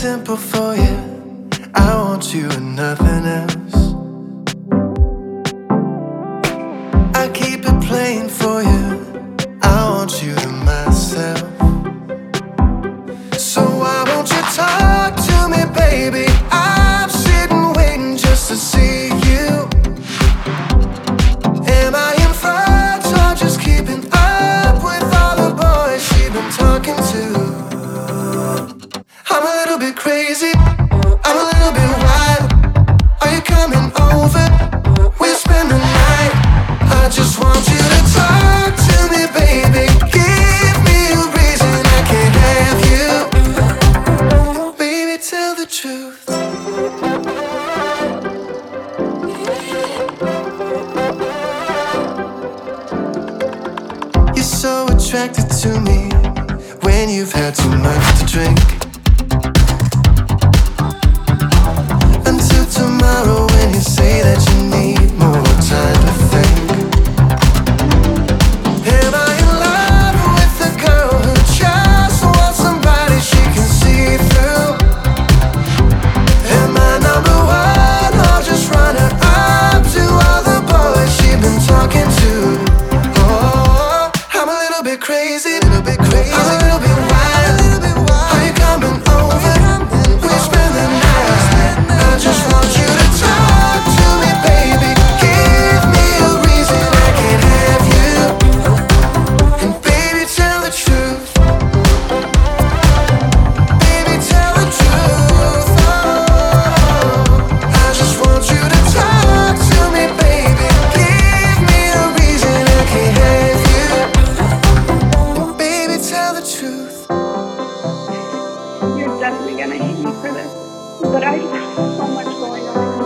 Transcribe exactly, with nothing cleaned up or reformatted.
simple for you. I want you and nothing else. I keep it plain for you. I want you to myself. So why won't you talk to me, baby? I'm sitting waiting just to see you. Am I in front or just keeping up with all the boys you've been talking to? I'm a little bit crazy, I'm a little bit wild. Are you coming over? We'll spend the night. I just want you to talk to me, baby. Give me a reason I can't have you. Baby, tell the truth. You're so attracted to me when you've had too much to drink. Until tomorrow when you say that you need more time to think. Am I in love with a girl who just wants somebody she can see through? Am I number one or just running up to all the boys she's been talking to? Oh, I'm a little bit crazy, little bit crazy, I'm a little bit wild, a little bit wild. Are you coming over? We'll spend the night. I just want you to talk to me, baby. Give me a reason I can't have you. And baby, tell the truth. Baby, tell the truth. Oh, I just want you to talk to me, baby. Give me a reason I can't have you. And baby, tell the truth. You're definitely gonna hate me for this, but I just have so much going on.